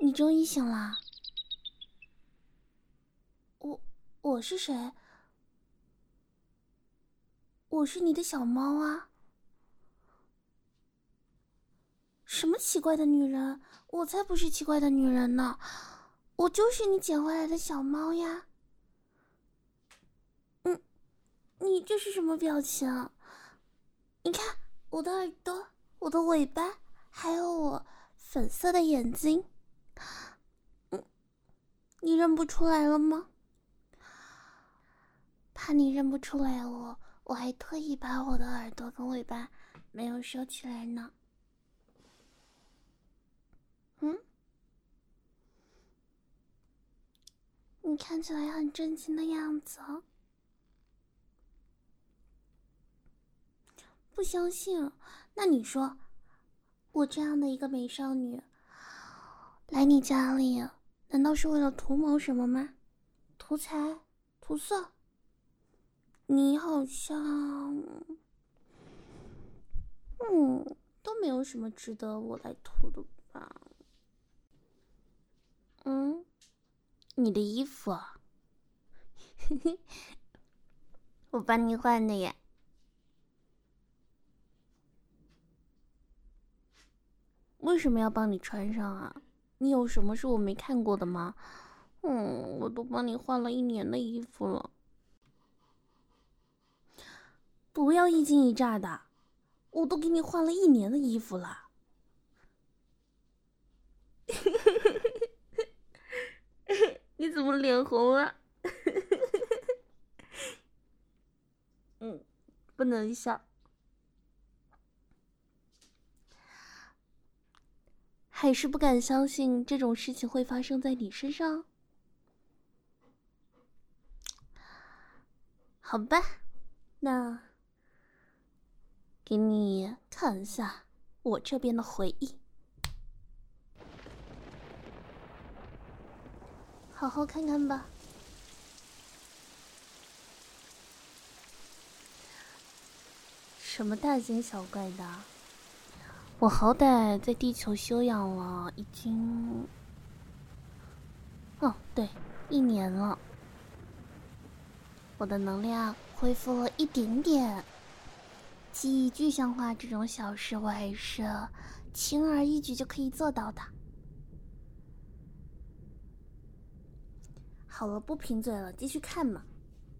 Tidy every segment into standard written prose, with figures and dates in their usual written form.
你终于醒了。我是谁？我是你的小猫啊。什么奇怪的女人？我才不是奇怪的女人呢，我就是你捡回来的小猫呀。你这是什么表情？你看我的耳朵，我的尾巴，还有我粉色的眼睛。你认不出来了吗？怕你认不出来我还特意把我的耳朵跟尾巴没有收起来呢。你看起来很震惊的样子哦。不相信？那你说，我这样的一个美少女来你家里，难道是为了图谋什么吗？图财？图色？你好像，都没有什么值得我来图的吧？你的衣服啊，我帮你换的耶。为什么要帮你穿上啊？你有什么是我没看过的吗？我都帮你换了1年的衣服了。不要一惊一乍的，我都给你换了1年的衣服了。你怎么脸红了？不能笑。还是不敢相信这种事情会发生在你身上？好吧，那给你看一下我这边的回忆，好好看看吧。什么大惊小怪的？我好歹在地球休养了已经，对，1年了。我的能量恢复了一点点，记忆具象化这种小事我还是轻而易举就可以做到的。好了，不贫嘴了，继续看嘛。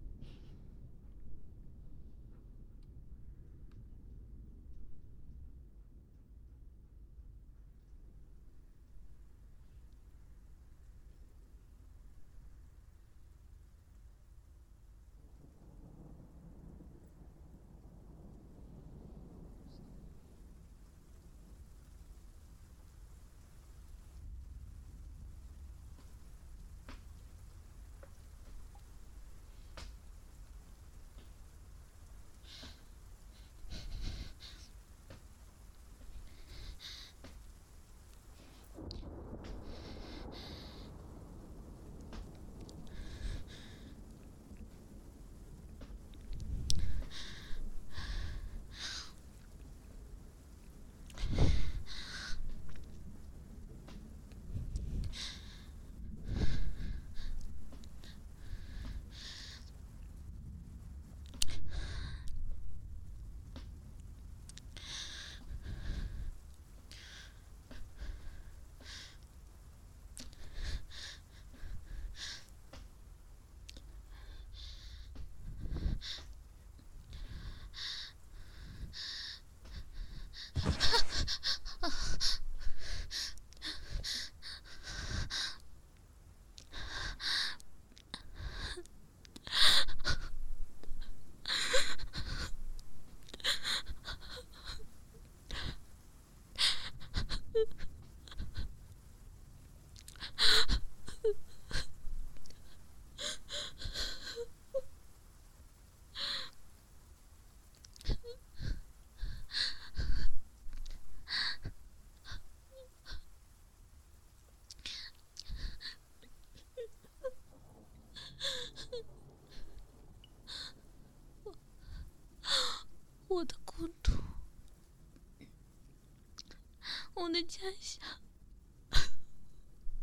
我的故土，我的家乡，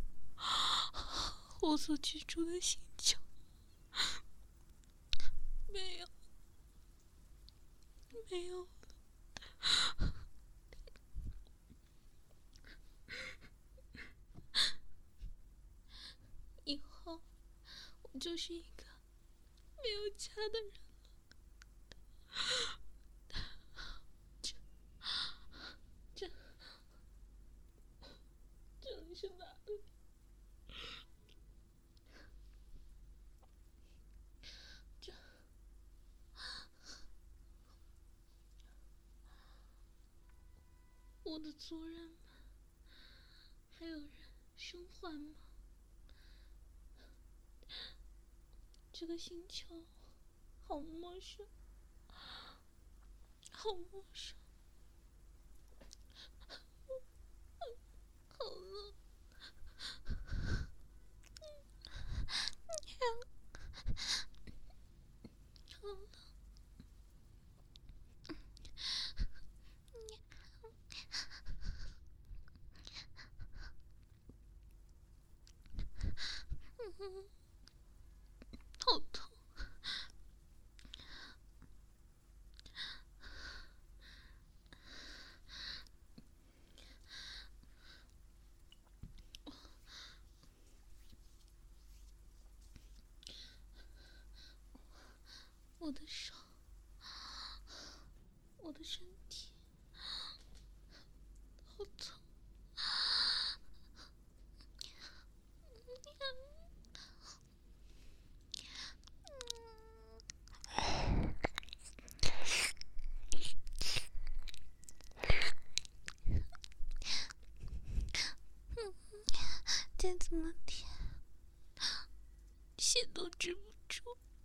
我所居住的星球没有了。以后我就是一个没有家的人了。这里是哪里？我的族人们还有人生还吗？这个星球好陌生，好陌生，好冷。好冷。好痛。我的手，我的身体，好痛。再怎么舔，血都止不住。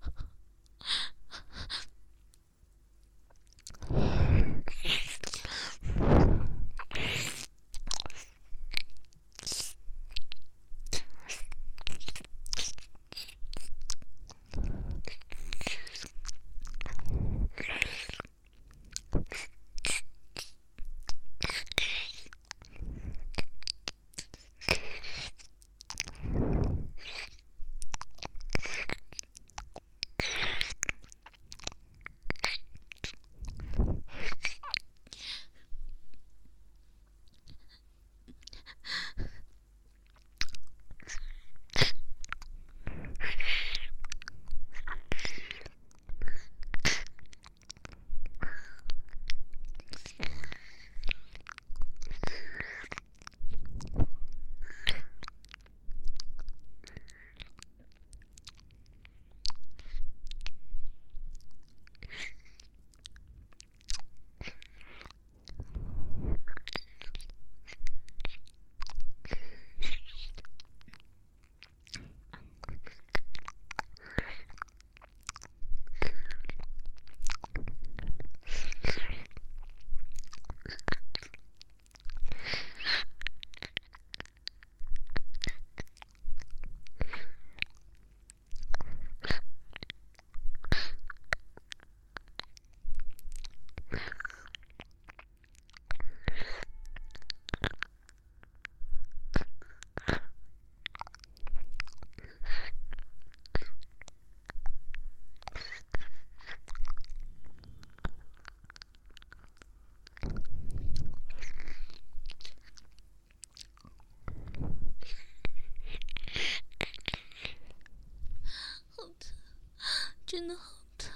真的好疼，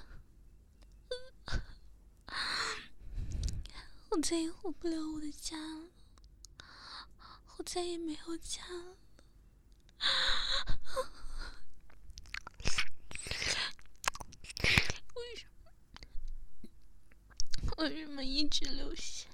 我再也回不了我的家了，我再也没有家了。为什么一直流血？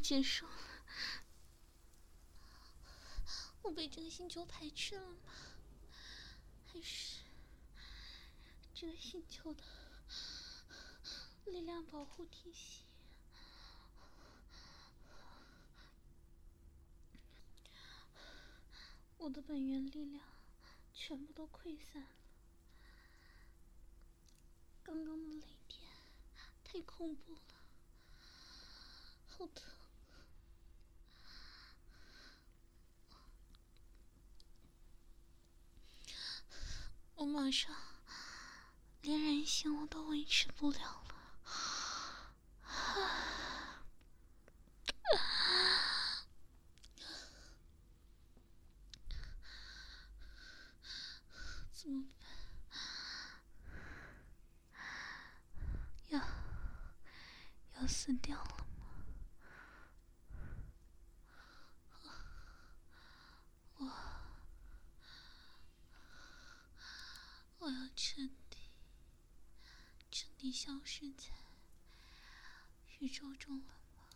结束了。我被这个星球排斥了吗？还是这个星球的力量保护体系我的本源力量全部都溃散了。刚刚的雷电太恐怖了，好疼！我马上连人性我都维持不了了。怎么办？要死掉了吗？我要彻底消失在宇宙中了吗？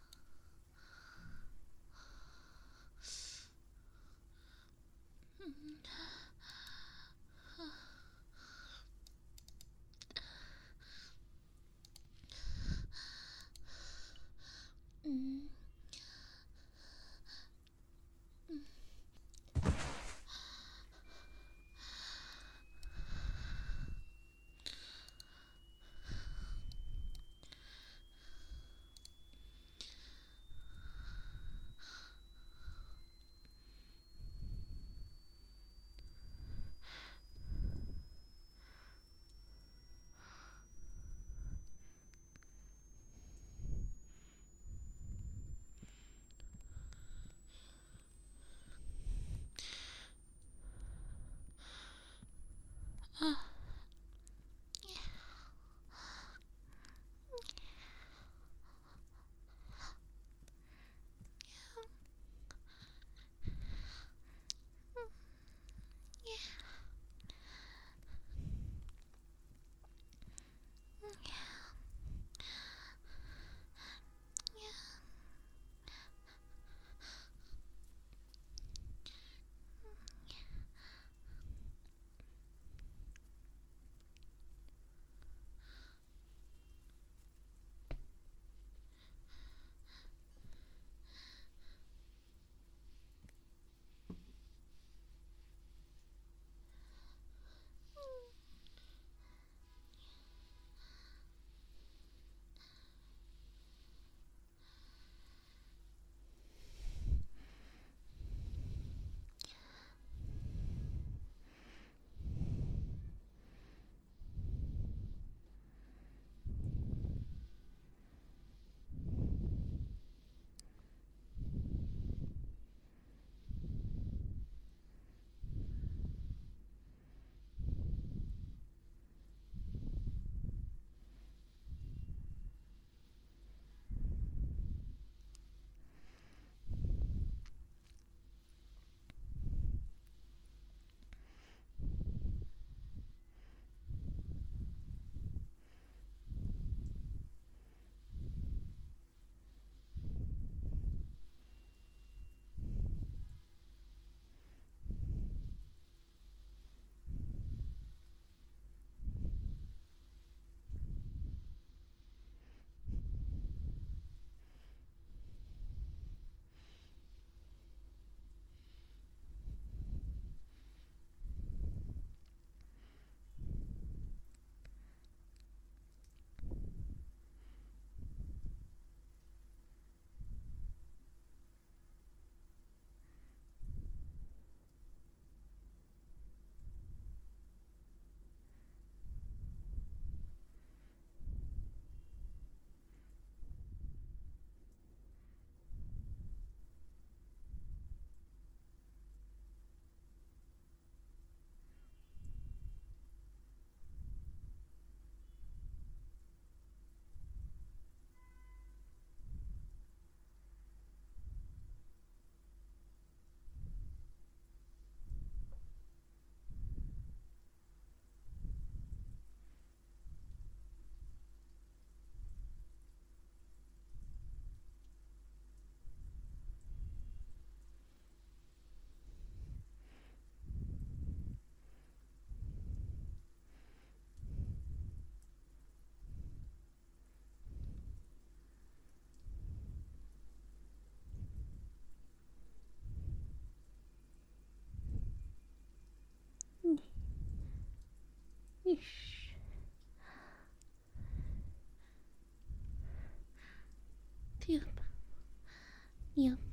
对吧？你